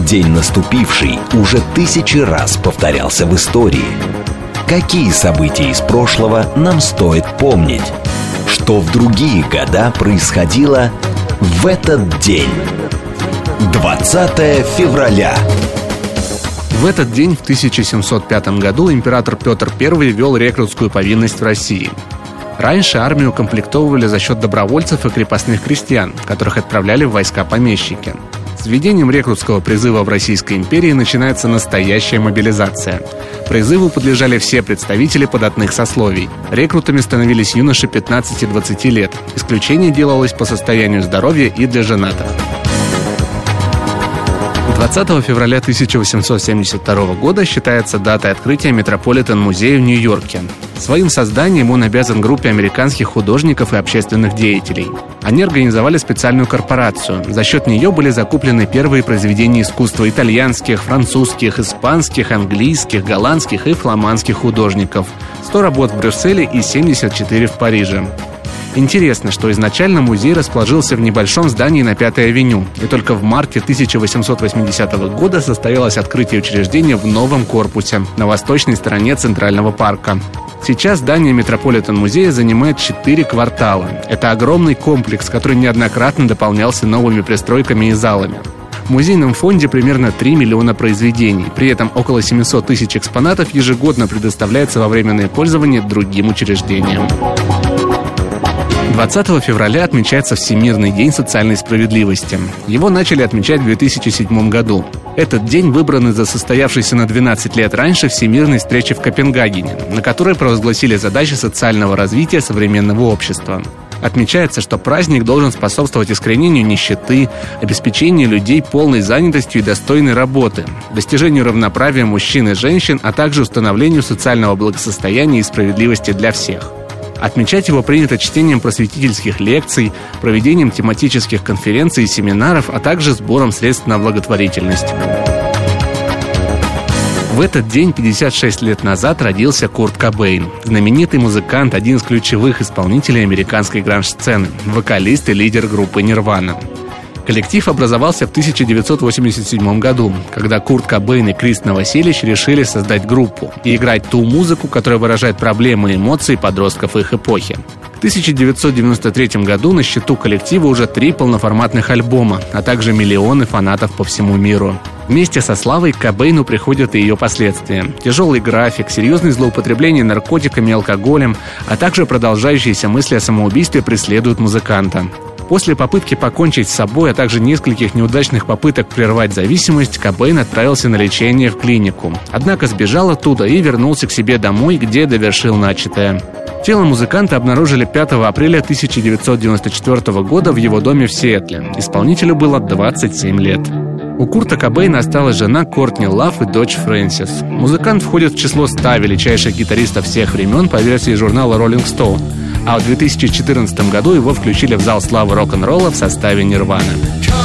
День наступивший уже тысячи раз повторялся в истории. Какие события из прошлого нам стоит помнить? Что в другие года происходило в этот день? 20 февраля. В этот день, в 1705 году, император Петр I ввел рекрутскую повинность в России. Раньше армию комплектовывали за счет добровольцев и крепостных крестьян, которых отправляли в войска помещики. С введением рекрутского призыва в Российской империи начинается настоящая мобилизация. Призыву подлежали все представители податных сословий. Рекрутами становились юноши 15-20 лет. Исключение делалось по состоянию здоровья и для женатых. 20 февраля 1872 года считается датой открытия Метрополитен-музея в Нью-Йорке. Своим созданием он обязан группе американских художников и общественных деятелей. Они организовали специальную корпорацию. За счет нее были закуплены первые произведения искусства итальянских, французских, испанских, английских, голландских и фламандских художников. 100 работ в Брюсселе и 74 в Париже. Интересно, что изначально музей расположился в небольшом здании на 5-й авеню, и только в марте 1880 года состоялось открытие учреждения в новом корпусе на восточной стороне Центрального парка. Сейчас здание Метрополитен-музея занимает 4 квартала. Это огромный комплекс, который неоднократно дополнялся новыми пристройками и залами. В музейном фонде примерно 3 миллиона произведений. При этом около 700 тысяч экспонатов ежегодно предоставляется во временное пользование другим учреждениям. 20 февраля отмечается Всемирный день социальной справедливости. Его начали отмечать в 2007 году. Этот день выбран из-за состоявшейся на 12 лет раньше Всемирной встречи в Копенгагене, на которой провозгласили задачи социального развития современного общества. Отмечается, что праздник должен способствовать искоренению нищеты, обеспечению людей полной занятостью и достойной работы, достижению равноправия мужчин и женщин, а также установлению социального благосостояния и справедливости для всех. Отмечать его принято чтением просветительских лекций, проведением тематических конференций и семинаров, а также сбором средств на благотворительность. В этот день 56 лет назад родился Курт Кобейн, знаменитый музыкант, один из ключевых исполнителей американской гранж-сцены, вокалист и лидер группы Nirvana. Коллектив образовался в 1987 году, когда Курт Кобейн и Крис Новоселищ решили создать группу и играть ту музыку, которая выражает проблемы и эмоции подростков их эпохи. В 1993 году на счету коллектива уже 3 полноформатных альбома, а также миллионы фанатов по всему миру. Вместе со славой к Кобейну приходят и ее последствия. Тяжелый график, серьезное злоупотребление наркотиками и алкоголем, а также продолжающиеся мысли о самоубийстве преследуют музыканта. После попытки покончить с собой, а также нескольких неудачных попыток прервать зависимость, Кобейн отправился на лечение в клинику. Однако сбежал оттуда и вернулся к себе домой, где довершил начатое. Тело музыканта обнаружили 5 апреля 1994 года в его доме в Сиэтле. Исполнителю было 27 лет. У Курта Кобейна осталась жена Кортни Лав и дочь Фрэнсис. Музыкант входит в число 100 величайших гитаристов всех времен по версии журнала Rolling Stone. А в 2014 году его включили в зал славы рок-н-ролла в составе Nirvana.